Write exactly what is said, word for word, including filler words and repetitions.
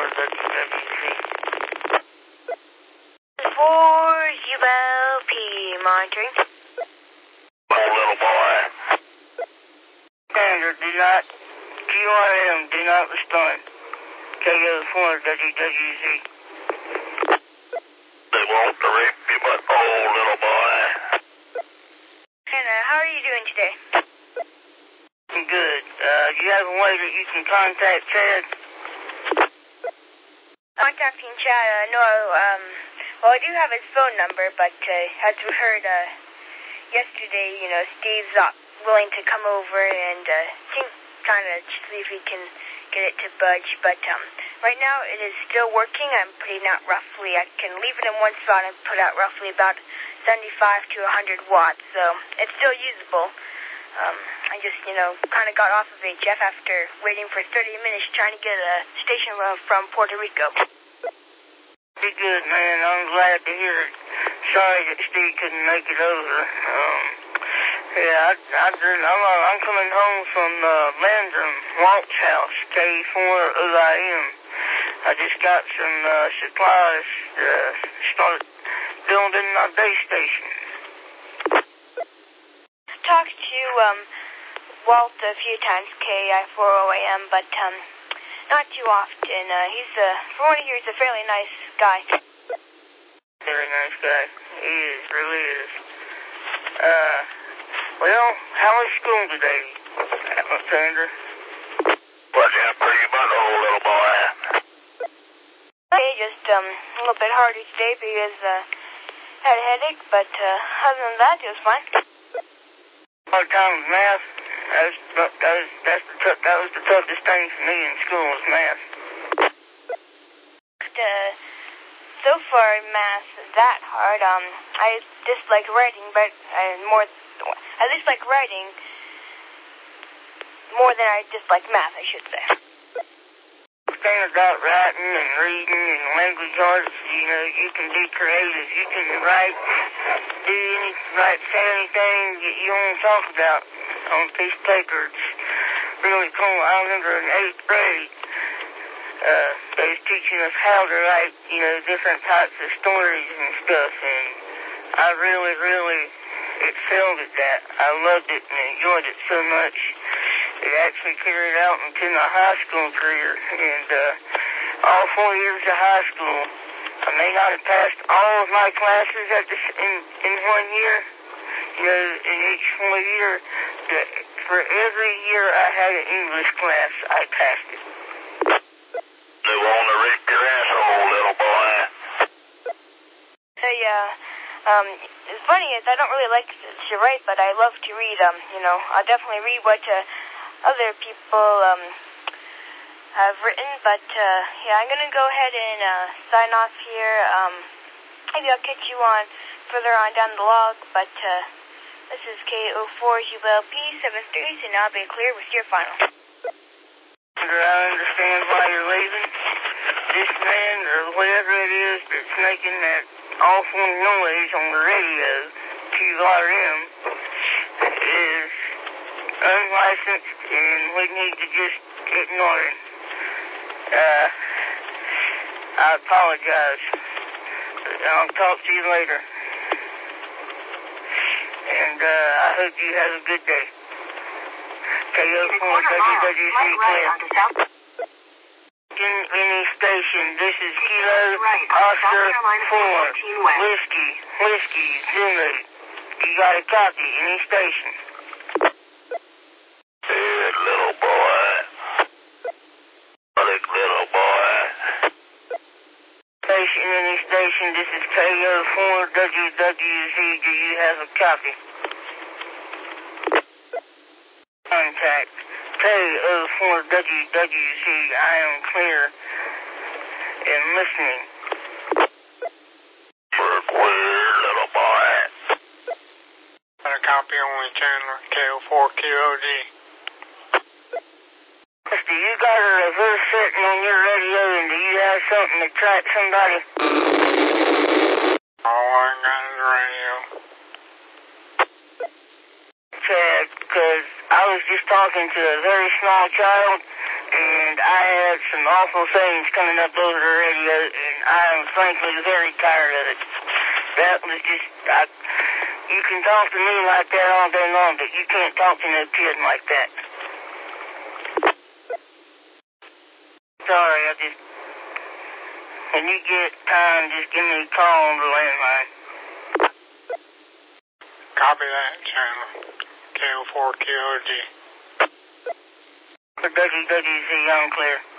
W W Z. four U L P monitoring. Oh, little boy. Standard, do not, Q R M, do not respond. K O four W W Z. They won't direct me, but oh, little boy. Hannah, how are you doing today? I'm good. Uh, do you have a way that you can contact Chad? Contacting Chad, uh, no, um, well, I do have his phone number, but, uh, as we heard, uh, yesterday, you know, Steve's not willing to come over and, uh, think, kind of see if he can get it to budge, but, um, right now it is still working. I'm putting out roughly, I can leave it in one spot and put out roughly about seventy-five to one hundred watts, so it's still usable. Um, I just, you know, kind of got off of H F after waiting for thirty minutes trying to get a station from Puerto Rico. Be good, man. I'm glad to hear it. Sorry that Steve couldn't make it over. Um, yeah, I, I, I'm, uh, I'm coming home from uh, Landrum, Walt's house, K four O I M. I just got some uh, supplies to start building my base station. Talked to um, Walt a few times, K I four O A M, but um, not too often. Uh, he's, uh, from what I hear, he's a fairly nice guy. Very nice guy. He is, really is. Uh, well, how was school today, Alexander? What's that pretty butthole, little boy? Okay, just um, a little bit harder today because uh, had a headache, but uh, other than that, it was fine. Hard time with math. That was, that was, that's the t- that was the toughest thing for me in school was math. Uh, so far, math is that hard. Um, I dislike writing, but I more, I dislike writing more than I dislike math, I should say. Thing about writing and reading and language arts, you know, you can be creative. You can write, do any, write, say anything that you want to talk about on a piece of paper. It's really cool. I remember in eighth grade, uh, they was teaching us how to write, you know, different types of stories and stuff, and I really, really excelled at that. I loved it and enjoyed it so much. It actually carried out into my high school career, and uh, all four years of high school, I may not have passed all of my classes at the, in, in one year, you know, in each one year. The, for every year I had an English class, I passed it. They want to rip your asshole, little boy. So, yeah, um, it's funny is I don't really like to, to write, but I love to read. Um, you know, I'll definitely read what uh, other people um, have written, but uh, yeah, I'm gonna go ahead and uh, sign off here. Um, maybe I'll catch you on further on down the log, but uh, this is K O four U L P seven three, so now I'll be clear with your final. I understand why you're leaving. This man, or whatever it is that's making that awful noise on the radio, Q R M, is unlicensed, and we need to just ignore it. Uh, I apologize. I'll talk to you later. And uh, I hope you have a good day. K O four W W Z clear. In any station, this is Kilo Oscar four, Whiskey, Whiskey, Zulu. You got a copy, any station. Good little boy. Good little boy. Station, any station, this is K O four W W Z. Do you have a copy? Contact K O four W W Z. I am clear and listening. We're clear, little boy. Got a copy only, Chandler, K O four Q O D. Do you got a reverse setting on your radio, and do you have something to track somebody? All I got is radio. Chad, because I was just talking to a very small child, and I had some awful things coming up over the radio, and I am frankly very tired of it. That was just, I, you can talk to me like that all day long, but you can't talk to no kid like that. Sorry, I just, when you get time, just give me a call on the landline. Copy that, channel. K O four Q O G. For W W Z, I'm clear.